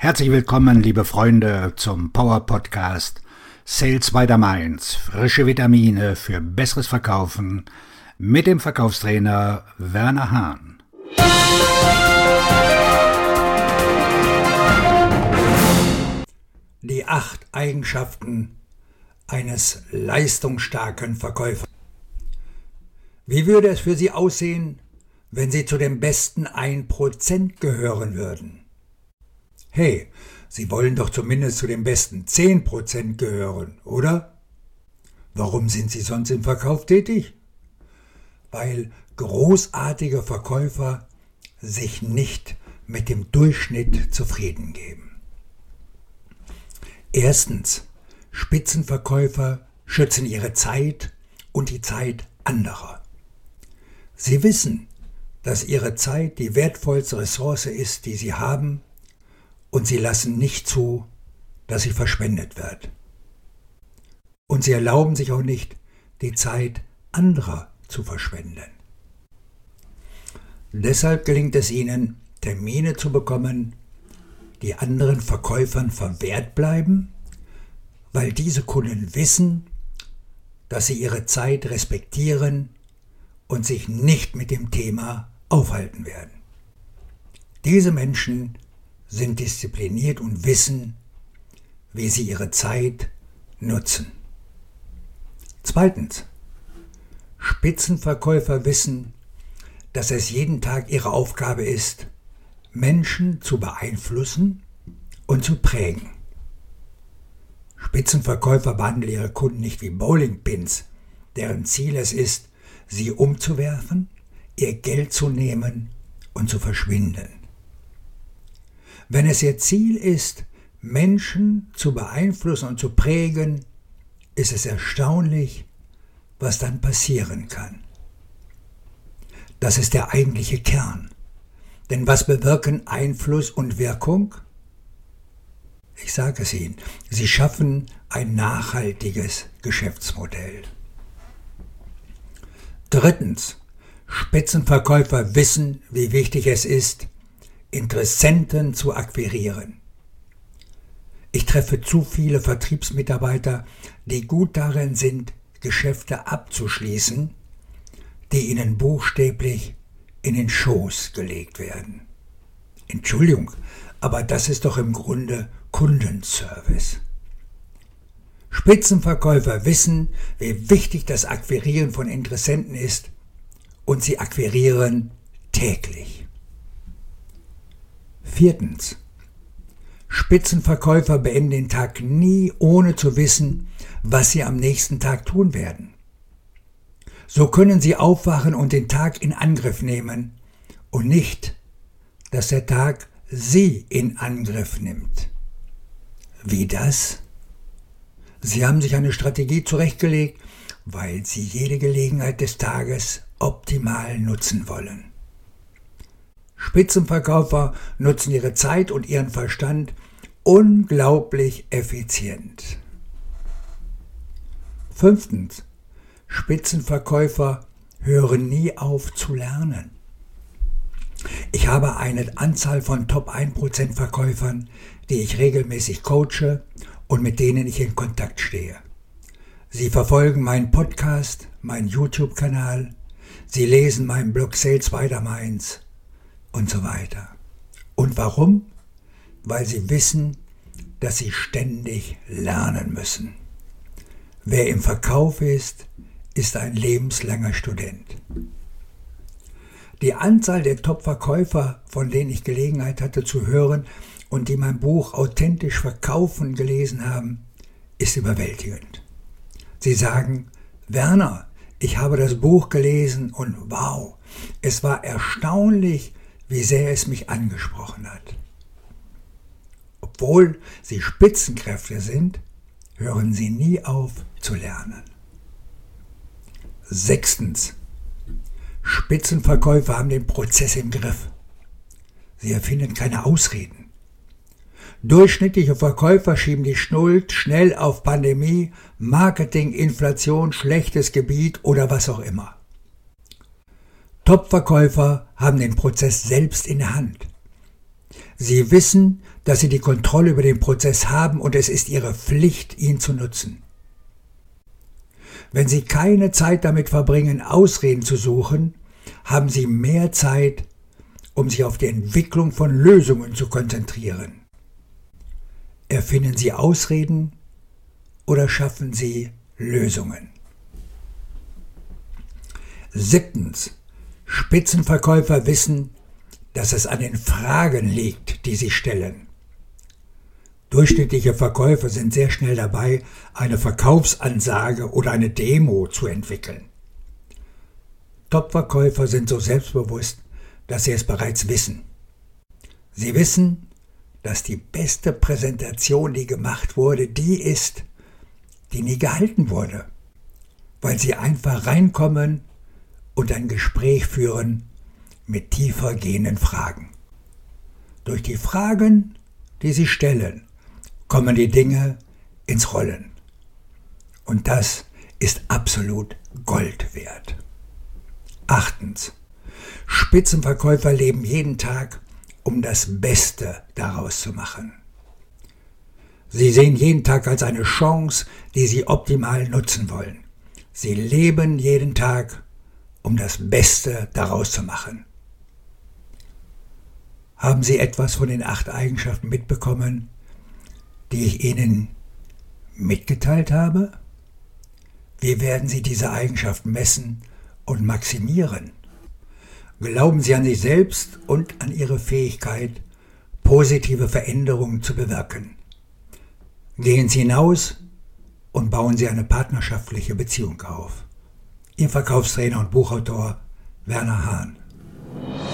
Herzlich willkommen, liebe Freunde, zum Power Podcast Sales by the Mainz. Frische Vitamine für besseres Verkaufen mit dem Verkaufstrainer Werner Hahn. Die 8 Eigenschaften eines leistungsstarken Verkäufers. Wie würde es für Sie aussehen, wenn Sie zu den besten 1% gehören würden? Hey, Sie wollen doch zumindest zu den besten 10% gehören, oder? Warum sind Sie sonst im Verkauf tätig? Weil großartige Verkäufer sich nicht mit dem Durchschnitt zufrieden geben. Erstens, Spitzenverkäufer schützen ihre Zeit und die Zeit anderer. Sie wissen, dass ihre Zeit die wertvollste Ressource ist, die sie haben, und sie lassen nicht zu, dass sie verschwendet wird. Und sie erlauben sich auch nicht, die Zeit anderer zu verschwenden. Deshalb gelingt es ihnen, Termine zu bekommen, die anderen Verkäufern verwehrt bleiben, weil diese Kunden wissen, dass sie ihre Zeit respektieren und sich nicht mit dem Thema aufhalten werden. Diese Menschen sind diszipliniert und wissen, wie sie ihre Zeit nutzen. Zweitens, Spitzenverkäufer wissen, dass es jeden Tag ihre Aufgabe ist, Menschen zu beeinflussen und zu prägen. Spitzenverkäufer behandeln ihre Kunden nicht wie Bowlingpins, deren Ziel es ist, sie umzuwerfen, ihr Geld zu nehmen und zu verschwinden. Wenn es ihr Ziel ist, Menschen zu beeinflussen und zu prägen, ist es erstaunlich, was dann passieren kann. Das ist der eigentliche Kern. Denn was bewirken Einfluss und Wirkung? Ich sage es Ihnen, sie schaffen ein nachhaltiges Geschäftsmodell. Drittens, Spitzenverkäufer wissen, wie wichtig es ist, Interessenten zu akquirieren. Ich treffe zu viele Vertriebsmitarbeiter, die gut darin sind, Geschäfte abzuschließen, die ihnen buchstäblich in den Schoß gelegt werden. Entschuldigung, aber das ist doch im Grunde Kundenservice. Spitzenverkäufer wissen, wie wichtig das Akquirieren von Interessenten ist, und sie akquirieren täglich. Viertens. Spitzenverkäufer beenden den Tag nie, ohne zu wissen, was sie am nächsten Tag tun werden. So können sie aufwachen und den Tag in Angriff nehmen und nicht, dass der Tag sie in Angriff nimmt. Wie das? Sie haben sich eine Strategie zurechtgelegt, weil sie jede Gelegenheit des Tages optimal nutzen wollen. Spitzenverkäufer nutzen ihre Zeit und ihren Verstand unglaublich effizient. Fünftens. Spitzenverkäufer hören nie auf zu lernen. Ich habe eine Anzahl von Top 1% Verkäufern, die ich regelmäßig coache und mit denen ich in Kontakt stehe. Sie verfolgen meinen Podcast, meinen YouTube-Kanal, sie lesen meinen Blog Sales by the Mainz und so weiter. Und warum? Weil sie wissen, dass sie ständig lernen müssen. Wer im Verkauf ist ein lebenslanger Student. Die Anzahl der Top-Verkäufer, von denen ich Gelegenheit hatte zu hören und die mein Buch Authentisch Verkaufen gelesen haben, ist überwältigend. Sie sagen, Werner, ich habe das Buch gelesen und wow, es war erstaunlich, wie sehr es mich angesprochen hat. Obwohl sie Spitzenkräfte sind, hören sie nie auf zu lernen. Sechstens. Spitzenverkäufer haben den Prozess im Griff. Sie erfinden keine Ausreden. Durchschnittliche Verkäufer schieben die Schuld schnell auf Pandemie, Marketing, Inflation, schlechtes Gebiet oder was auch immer. Top-Verkäufer haben den Prozess selbst in der Hand. Sie wissen, dass Sie die Kontrolle über den Prozess haben und es ist Ihre Pflicht, ihn zu nutzen. Wenn Sie keine Zeit damit verbringen, Ausreden zu suchen, haben Sie mehr Zeit, um sich auf die Entwicklung von Lösungen zu konzentrieren. Erfinden Sie Ausreden oder schaffen Sie Lösungen? 7. Spitzenverkäufer wissen, dass es an den Fragen liegt, die sie stellen. Durchschnittliche Verkäufer sind sehr schnell dabei, eine Verkaufsansage oder eine Demo zu entwickeln. Top-Verkäufer sind so selbstbewusst, dass sie es bereits wissen. Sie wissen, dass die beste Präsentation, die gemacht wurde, die ist, die nie gehalten wurde, weil sie einfach reinkommen und ein Gespräch führen mit tiefer gehenden Fragen. Durch die Fragen, die sie stellen, kommen die Dinge ins Rollen. Und das ist absolut Gold wert. 8. Spitzenverkäufer leben jeden Tag, um das Beste daraus zu machen. Sie sehen jeden Tag als eine Chance, die sie optimal nutzen wollen. Sie leben jeden Tag, um das Beste daraus zu machen. Haben Sie etwas von den 8 Eigenschaften mitbekommen, die ich Ihnen mitgeteilt habe? Wie werden Sie diese Eigenschaften messen und maximieren? Glauben Sie an sich selbst und an Ihre Fähigkeit, positive Veränderungen zu bewirken. Gehen Sie hinaus und bauen Sie eine partnerschaftliche Beziehung auf. Ihr Verkaufstrainer und Buchautor Werner Hahn.